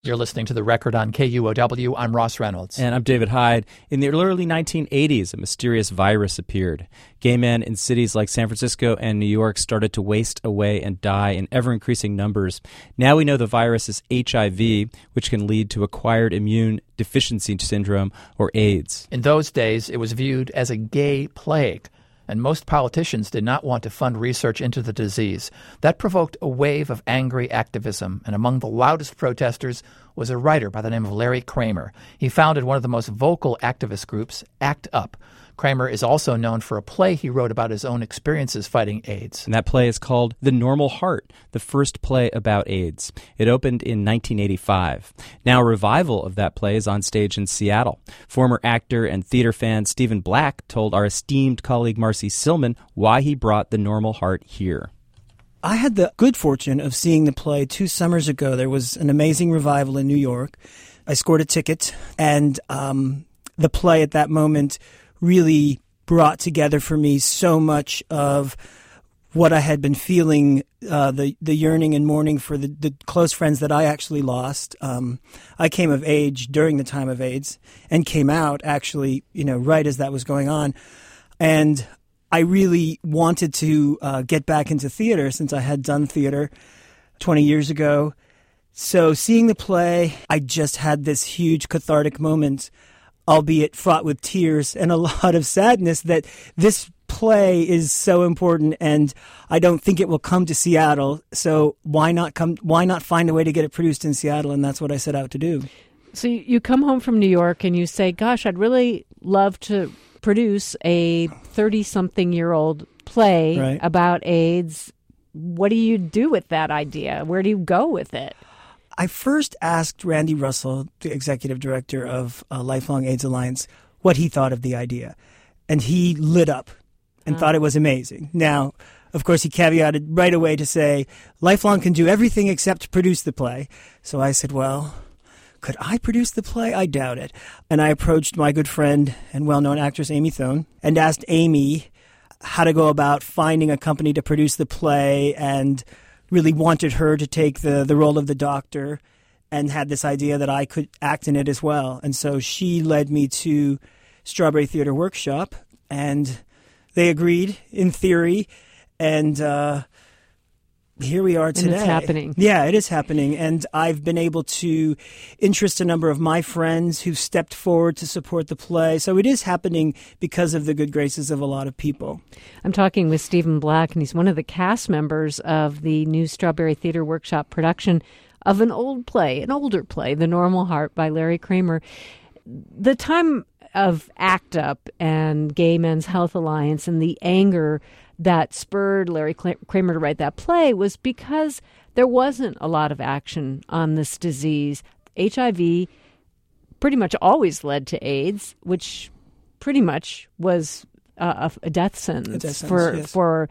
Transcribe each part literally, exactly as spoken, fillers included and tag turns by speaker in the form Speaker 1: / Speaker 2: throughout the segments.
Speaker 1: You're listening to The Record on K U O W. I'm Ross Reynolds.
Speaker 2: And I'm David Hyde. In the early nineteen eighties, a mysterious virus appeared. Gay men in cities like San Francisco and New York started to waste away and die in ever-increasing numbers. Now we know the virus is H I V, which can lead to acquired immune deficiency syndrome, or AIDS.
Speaker 1: In those days, it was viewed as a gay plague, and most politicians did not want to fund research into the disease. That provoked a wave of angry activism, and among the loudest protesters was a writer by the name of Larry Kramer. He founded one of the most vocal activist groups, ACT UP. Kramer is also known for a play he wrote about his own experiences fighting AIDS.
Speaker 2: And that play is called The Normal Heart, the first play about AIDS. It opened in nineteen eighty-five. Now a revival of that play is on stage in Seattle. Former actor and theater fan Stephen Black told our esteemed colleague Marcy Silman why he brought The Normal Heart here.
Speaker 3: I had the good fortune of seeing the play two summers ago. There was an amazing revival in New York. I scored a ticket, and um, the play at that moment really brought together for me so much of what I had been feeling, uh, the the yearning and mourning for the, the close friends that I actually lost. Um, I came of age during the time of AIDS and came out actually, you know, right as that was going on. And I really wanted to uh, get back into theater since I had done theater twenty years ago. So seeing the play, I just had this huge cathartic moment, albeit fraught with tears and a lot of sadness, that this play is so important, and I don't think it will come to Seattle. So why not come? Why not find a way to get it produced in Seattle? And that's what I set out to do.
Speaker 4: So you come home from New York and you say, "Gosh, I'd really love to produce a thirty-something-year-old play
Speaker 3: right.
Speaker 4: about AIDS." What do you do with that idea? Where do you go with it?
Speaker 3: I first asked Randy Russell, the executive director of uh, Lifelong AIDS Alliance, what he thought of the idea. And he lit up and oh. thought it was amazing. Now, of course, he caveated right away to say, Lifelong can do everything except produce the play. So I said, well, could I produce the play? I doubt it. And I approached my good friend and well-known actress Amy Thone and asked Amy how to go about finding a company to produce the play, and really wanted her to take the, the role of the doctor, and had this idea that I could act in it as well. And so she led me to Strawberry Theater Workshop, and they agreed in theory. And uh, here we are today.
Speaker 4: And it's happening.
Speaker 3: Yeah, it is happening. And I've been able to interest a number of my friends who've stepped forward to support the play. So it is happening because of the good graces of a lot of people.
Speaker 4: I'm talking with Stephen Black, and he's one of the cast members of the new Strawberry Theater Workshop production of an old play, an older play, The Normal Heart by Larry Kramer. The time of ACT UP and Gay Men's Health Alliance and the anger that spurred Larry Kramer to write that play was because there wasn't a lot of action on this disease. H I V pretty much always led to AIDS, which pretty much was a, a death sentence,
Speaker 3: a death sentence
Speaker 4: for
Speaker 3: yes.
Speaker 4: for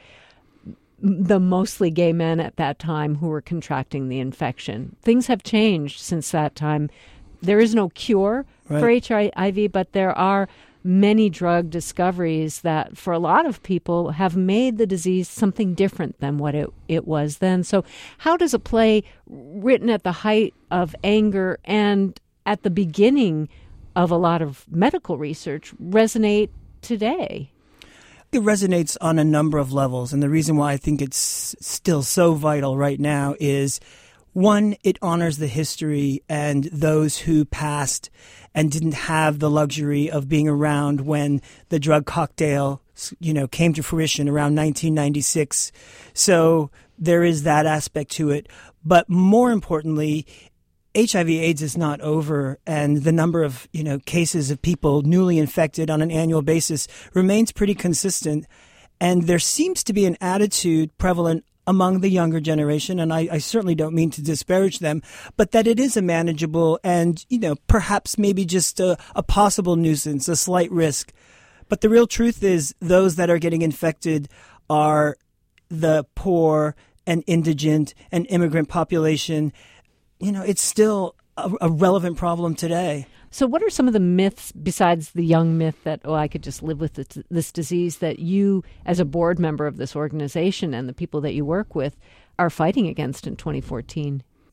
Speaker 4: the mostly gay men at that time who were contracting the infection. Things have changed since that time. There is no cure right. for H I V, but there are many drug discoveries that for a lot of people have made the disease something different than what it, it was then. So how does a play written at the height of anger and at the beginning of a lot of medical research resonate today?
Speaker 3: It resonates on a number of levels. And the reason why I think it's still so vital right now is, one, it honors the history and those who passed and didn't have the luxury of being around when the drug cocktail, you know, came to fruition around nineteen ninety-six. So there is that aspect to it. But more importantly, H I V AIDS is not over, and the number of, you know, cases of people newly infected on an annual basis remains pretty consistent. And there seems to be an attitude prevalent among the younger generation, and I, I certainly don't mean to disparage them, but that it is a manageable and, you know, perhaps maybe just a, a possible nuisance, a slight risk. But the real truth is those that are getting infected are the poor and indigent and immigrant population. You know, it's still a, a relevant problem today.
Speaker 4: So what are some of the myths, besides the young myth that, oh, I could just live with this, this disease, that you, as a board member of this organization and the people that you work with, are fighting against in twenty fourteen?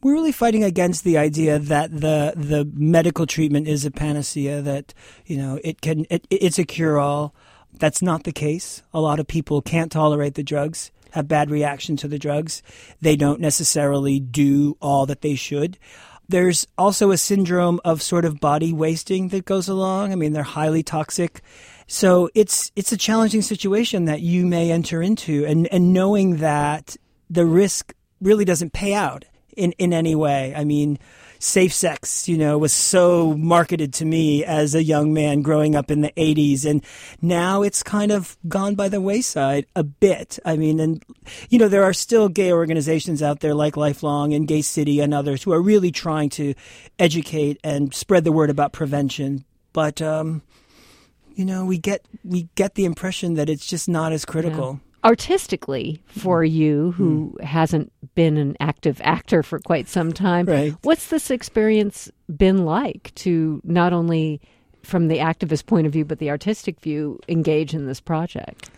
Speaker 3: we're really fighting against the idea that the the medical treatment is a panacea, that, you know, it can it, it's a cure-all. That's not the case. A lot of people can't tolerate the drugs, have bad reaction to the drugs. They don't necessarily do all that they should. There's also a syndrome of sort of body wasting that goes along. I mean, they're highly toxic. So it's it's a challenging situation that you may enter into, and, and knowing that the risk really doesn't pay out in, in any way. I mean, safe sex, you know, was so marketed to me as a young man growing up in the eighties, and now it's kind of gone by the wayside a bit. I mean, and, you know, there are still gay organizations out there like Lifelong and Gay City and others who are really trying to educate and spread the word about prevention. But, um, you know, we get we get the impression that it's just not as critical.
Speaker 4: Yeah. Artistically, for you, who mm. hasn't been an active actor for quite some time,
Speaker 3: right.
Speaker 4: What's this experience been like to not only from the activist point of view, but the artistic view, engage in this project?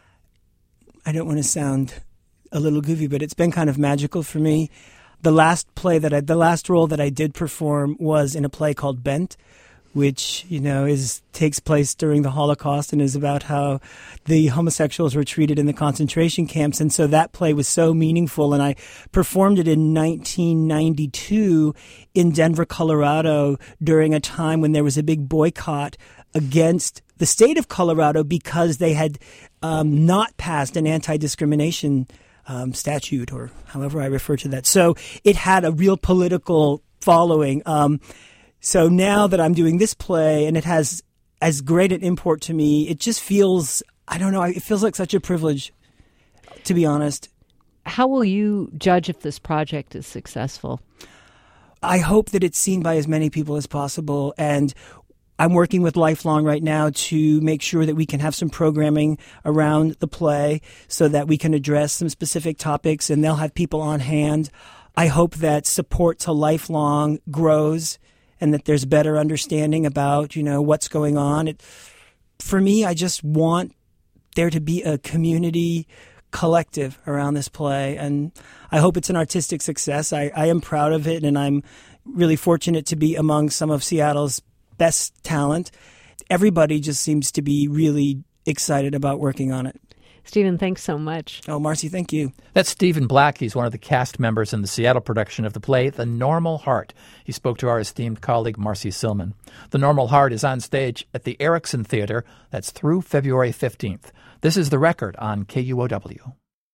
Speaker 3: I don't want to sound a little goofy, but it's been kind of magical for me. The last play that I, the last role that I did perform was in a play called Bent, which, you know, is takes place during the Holocaust and is about how the homosexuals were treated in the concentration camps. And so that play was so meaningful. And I performed it in nineteen ninety-two in Denver, Colorado, during a time when there was a big boycott against the state of Colorado because they had um, not passed an anti-discrimination um, statute, or however I refer to that. So it had a real political following. Um So now that I'm doing this play and it has as great an import to me, it just feels, I don't know, it feels like such a privilege, to be honest.
Speaker 4: How will you judge if this project is successful?
Speaker 3: I hope that it's seen by as many people as possible. And I'm working with Lifelong right now to make sure that we can have some programming around the play so that we can address some specific topics, and they'll have people on hand. I hope that support to Lifelong grows, and that there's better understanding about, you know, what's going on. It, for me, I just want there to be a community collective around this play, and I hope it's an artistic success. I, I am proud of it, and I'm really fortunate to be among some of Seattle's best talent. Everybody just seems to be really excited about working on it.
Speaker 4: Stephen, thanks so much.
Speaker 3: Oh, Marcy, thank you.
Speaker 1: That's Stephen Black. He's one of the cast members in the Seattle production of the play The Normal Heart. He spoke to our esteemed colleague, Marcy Silman. The Normal Heart is on stage at the Erickson Theater. That's through February fifteenth. This is The Record on K U O W.